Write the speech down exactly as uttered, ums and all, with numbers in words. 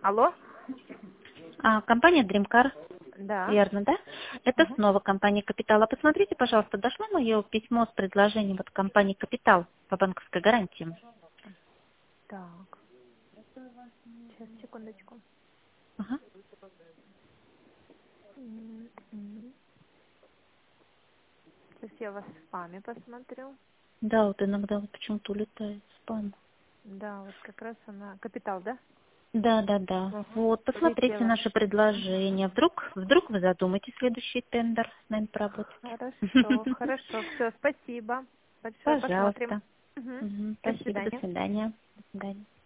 Алло? А, компания Dreamcar, Да. верно, да? Это Мгм. снова компания Капитал. А посмотрите, пожалуйста, дошло мое письмо с предложением от компании Капитал по банковской гарантии? Так. Сейчас, секундочку. Ага. М-м. Сейчас я вас в спаме посмотрю. Да, вот иногда вот почему-то улетает спам. Да, вот как раз она... Капитал, да? Да, да, да. Угу. Вот, посмотрите Полетела. наше предложение. Вдруг, вдруг вы задумаете следующий тендер с нами поработать. Хорошо, хорошо. Все, спасибо. Большое посмотрим. Пожалуйста. Мгм. Мгм. До Спасибо, до свидания. свидания. До свидания.